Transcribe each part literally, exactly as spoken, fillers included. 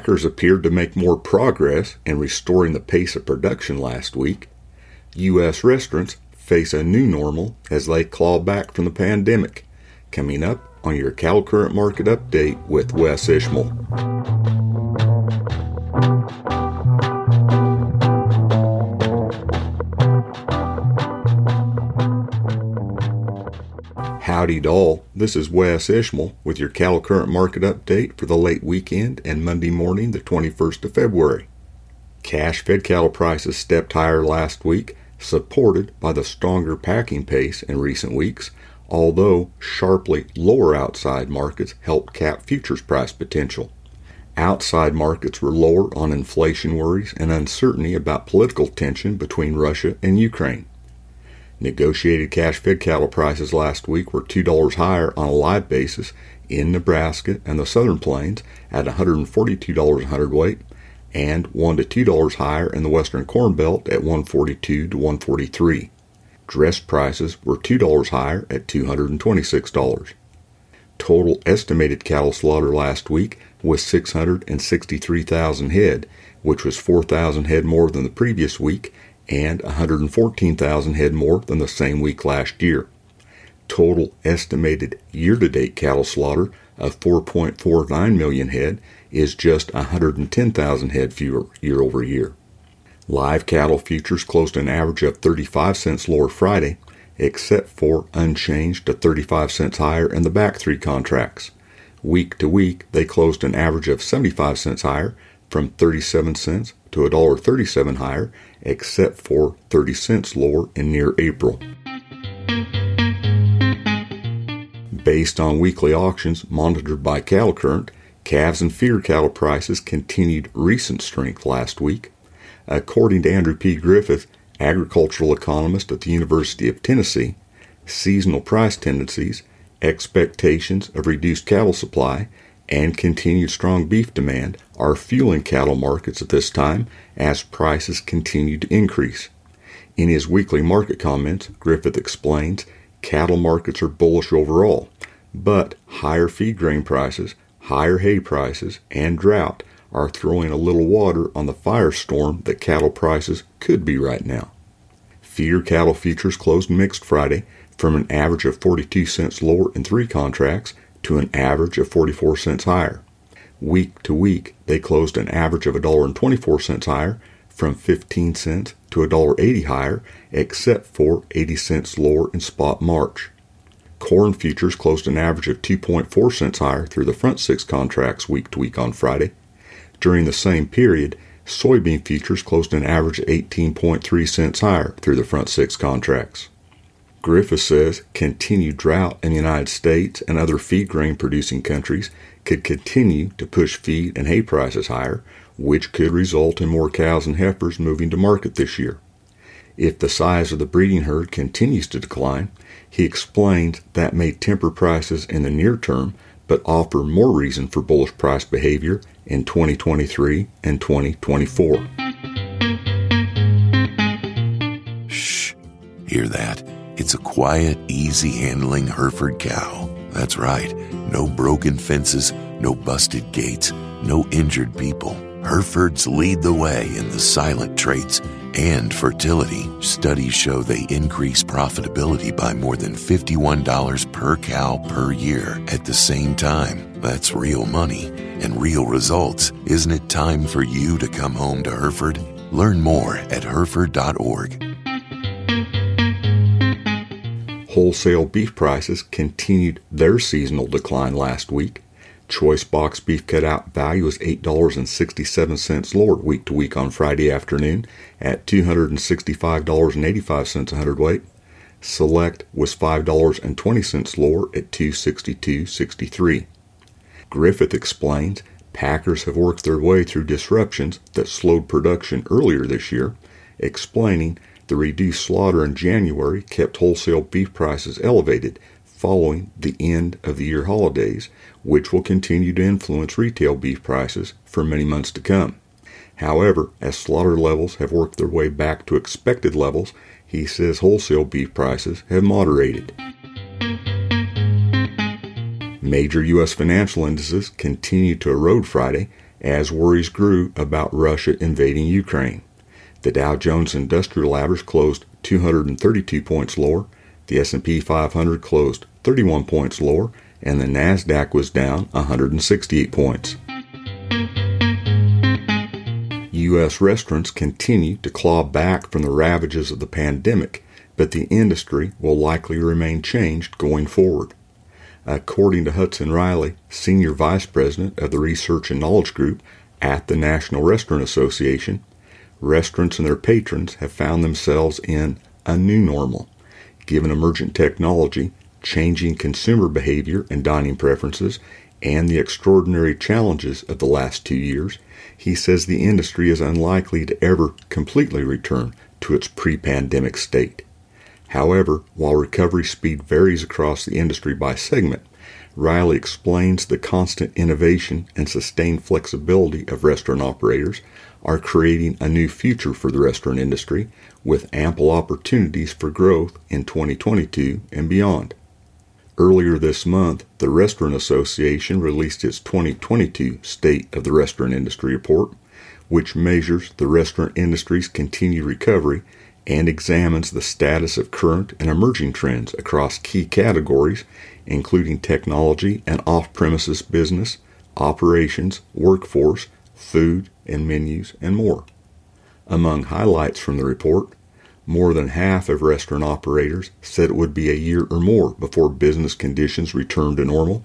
Packers appeared to make more progress in restoring the pace of production last week. U S restaurants face a new normal as they claw back from the pandemic. Coming up on your Cattle Current Market Update with Wes Ishmael. Howdy doll, this is Wes Ishmael with your Cattle Current Market Update for the late weekend and Monday morning, the twenty-first of February. Cash-fed cattle prices stepped higher last week, supported by the stronger packing pace in recent weeks, although sharply lower outside markets helped cap futures price potential. Outside markets were lower on inflation worries and uncertainty about political tension between Russia and Ukraine. Negotiated cash-fed cattle prices last week were two dollars higher on a live basis in Nebraska and the Southern Plains at one hundred forty-two dollars a hundredweight, and one to two dollars higher in the Western Corn Belt at one hundred forty-two to one hundred forty-three. Dressed prices were two dollars higher at two hundred twenty-six dollars. Total estimated cattle slaughter last week was six hundred sixty-three thousand head, which was four thousand head more than the previous week and one hundred fourteen thousand head more than the same week last year. Total estimated year-to-date cattle slaughter of four point four nine million head is just one hundred ten thousand head fewer year over year. Live cattle futures closed an average of thirty-five cents lower Friday, except for unchanged to thirty-five cents higher in the back three contracts. Week to week, they closed an average of seventy-five cents higher, from thirty-seven cents to one dollar thirty-seven higher, except for thirty cents lower in near April. Based on weekly auctions monitored by Cattle Current, calves and feeder cattle prices continued recent strength last week. According to Andrew P. Griffith, agricultural economist at the University of Tennessee, seasonal price tendencies, expectations of reduced cattle supply, and continued strong beef demand are fueling cattle markets at this time as prices continue to increase. In his weekly market comments, Griffith explains cattle markets are bullish overall, but higher feed grain prices, higher hay prices, and drought are throwing a little water on the firestorm that cattle prices could be right now. Feeder cattle futures closed mixed Friday from an average of forty-two cents lower in three contracts to an average of forty-four cents higher. Week to week, they closed an average of one dollar twenty-four higher, from fifteen cents to one dollar eighty higher, except for eighty cents lower in spot March. Corn futures closed an average of two point four cents higher through the front six contracts week to week on Friday. During the same period, soybean futures closed an average of eighteen point three cents higher through the front six contracts. Griffith says continued drought in the United States and other feed grain producing countries could continue to push feed and hay prices higher, which could result in more cows and heifers moving to market this year. If the size of the breeding herd continues to decline, he explains that may temper prices in the near term, but offer more reason for bullish price behavior in twenty twenty-three and twenty twenty-four. Shh, hear that? It's a quiet, easy-handling Hereford cow. That's right. No broken fences, no busted gates, no injured people. Herefords lead the way in the silent traits and fertility. Studies show they increase profitability by more than fifty-one dollars per cow per year. At the same time, that's real money and real results. Isn't it time for you to come home to Hereford? Learn more at hereford dot org. Wholesale beef prices continued their seasonal decline last week. Choice box beef cutout value was eight dollars and sixty-seven cents lower week to week on Friday afternoon at two hundred sixty-five dollars and eighty-five cents a hundredweight. Select was five dollars and twenty cents lower at two hundred sixty-two dollars and sixty-three cents. Griffith explains packers have worked their way through disruptions that slowed production earlier this year, explaining the reduced slaughter in January kept wholesale beef prices elevated following the end of the year holidays, which will continue to influence retail beef prices for many months to come. However, as slaughter levels have worked their way back to expected levels, he says wholesale beef prices have moderated. Major U S financial indices continued to erode Friday as worries grew about Russia invading Ukraine. The Dow Jones Industrial Average closed two hundred thirty-two points lower, the S and P five hundred closed thirty-one points lower, and the NASDAQ was down one hundred sixty-eight points. U S restaurants continue to claw back from the ravages of the pandemic, but the industry will likely remain changed going forward. According to Hudson Riley, Senior Vice President of the Research and Knowledge Group at the National Restaurant Association, restaurants and their patrons have found themselves in a new normal. Given emergent technology, changing consumer behavior and dining preferences, and the extraordinary challenges of the last two years, he says the industry is unlikely to ever completely return to its pre-pandemic state. However, while recovery speed varies across the industry by segment, Riley explains the constant innovation and sustained flexibility of restaurant operators are creating a new future for the restaurant industry with ample opportunities for growth in twenty twenty-two and beyond. Earlier this month, the Restaurant Association released its twenty twenty-two State of the Restaurant Industry Report, which measures the restaurant industry's continued recovery and examines the status of current and emerging trends across key categories, including technology and off-premises business, operations, workforce, food and menus, and more. Among highlights from the report, more than half of restaurant operators said it would be a year or more before business conditions return to normal.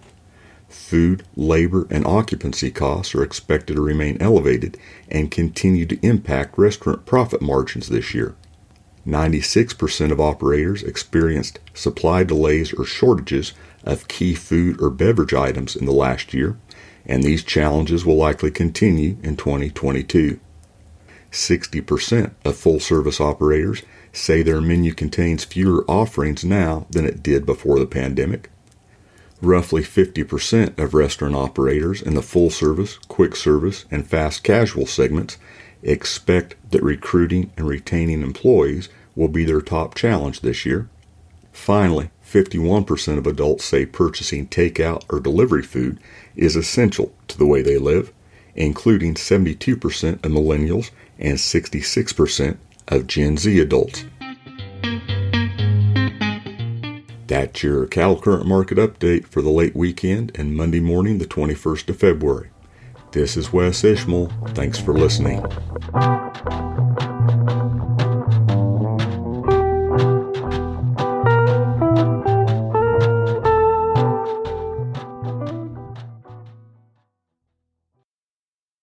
Food, labor, and occupancy costs are expected to remain elevated and continue to impact restaurant profit margins this year. ninety-six percent of operators experienced supply delays or shortages of key food or beverage items in the last year, and these challenges will likely continue in twenty twenty-two. sixty percent of full-service operators say their menu contains fewer offerings now than it did before the pandemic. Roughly fifty percent of restaurant operators in the full-service, quick-service, and fast-casual segments expect that recruiting and retaining employees will be their top challenge this year. Finally, fifty-one percent of adults say purchasing takeout or delivery food is essential to the way they live, including seventy-two percent of millennials and sixty-six percent of Gen Z adults. That's your Cattle Current Market Update for the late weekend and Monday morning, the twenty-first of February. This is Wes Ishmael. Thanks for listening.